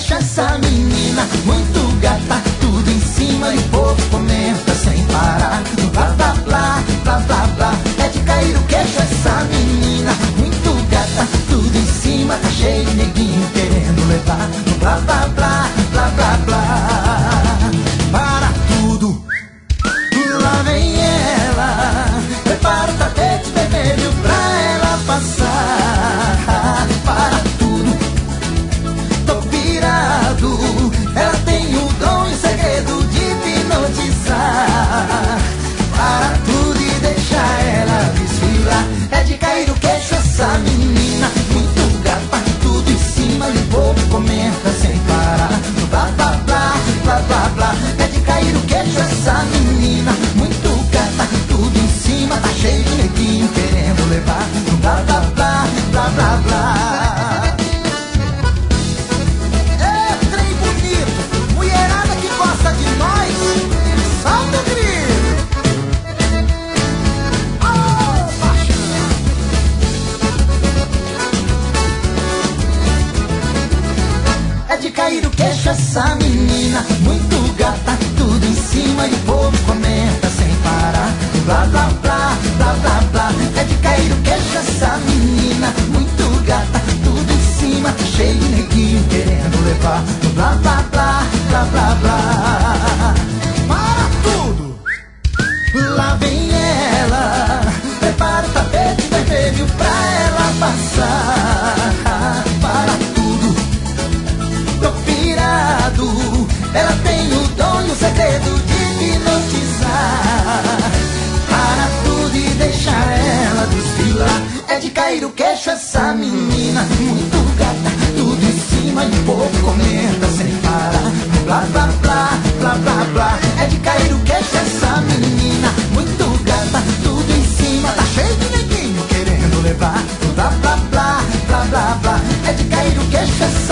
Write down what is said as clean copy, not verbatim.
queixo essa menina, muito gata, tudo em cima e o povo comenta sem parar. Blá blá blá, blá blá blá, é de cair o queixo essa menina, muito gata, tudo em cima, tá cheio de neguinho querendo levar. Blá blá blá, blá blá blá, para tudo, lá vem ela, prepara o tapete vermelho pra ela passar. Para tudo, tô pirado, ela tem o dom e o segredo de hipnotizar. Para tudo e deixa ela desfilar, é de cair o queixo essa menina, muito gata, tudo em cima e o povo comenta sem parar. Blá blá blá, blá blá blá, é de cair o queixo essa menina, muito gata, tudo em cima, tá cheio de neguinho querendo levar. Blá blá blá, blá blá blá. É trem bonito, mulherada que gosta de nós, salta o grito. Oh, paixão. É de cair o queixo essa menina, muito gata, tudo em cima e o povo comenta sem parar. Blá blá blá, blá blá blá, é de cair o queixo essa menina, muito gata, tudo em cima, tá cheio de neguinho querendo levar. Blá blá blá, blá blá blá, para tudo, lá vem ela, prepara o tapete vermelho pra ela passar. Para tudo, tô pirado, ela tem o dom e o segredo de hipnotizar. Para tudo e deixa ela desfilar, é de cair o queixo essa menina, muito gata, tudo em cima e o povo comenta sem parar. Blá blá blá, blá blá blá, é de cair o queixo essa menina, muito gata, tudo em cima, tá cheio de neguinho querendo levar. Blá blá blá, blá blá blá, é de cair o queixo essa